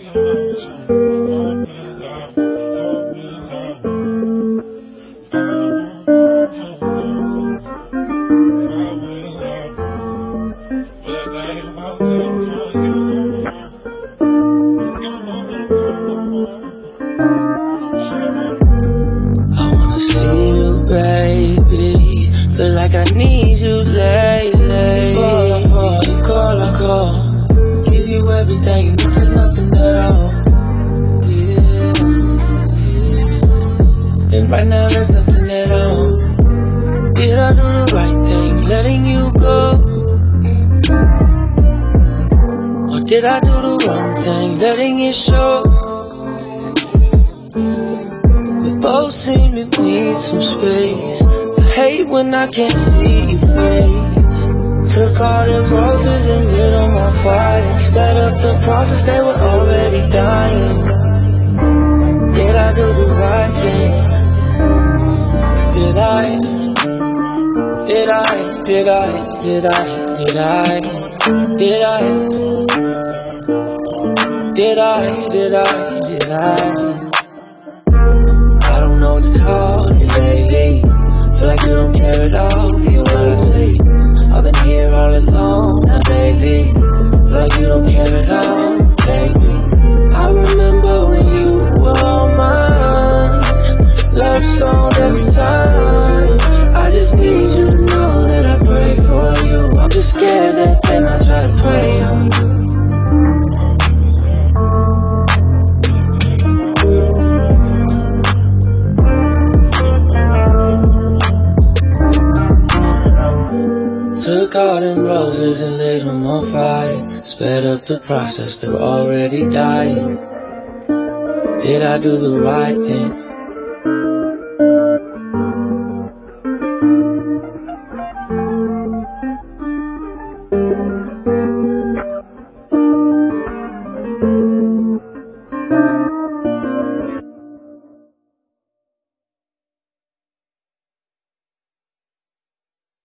Baby, feel like I need you lately. Before you call, I call. Give you everything and if there's nothing at all. Yeah. And right now there's nothing at all. Did I do the right thing, letting you go? Or did I do the wrong thing, letting it show? We both seem to need some space. I hate when I can't see your face. Took all the roses and lit them on fire. Sped up the process, they were already dying. Did I do the right thing? Did I? Did I? Did I? Did I? Did I? Did I? Did I? Did I? Did I? I don't know what to call it lately. Feel like you don't care at all, hear what I say. I've been here all alone, now lately. Feel like you don't care at all, lately. I remember when you were all mine. Love song every time. I just need you to know that I pray for you. I'm just scared that they might try to prey on you. Took all them roses and lit them on fire. Sped up the process, they were already dying. Did I do the right thing?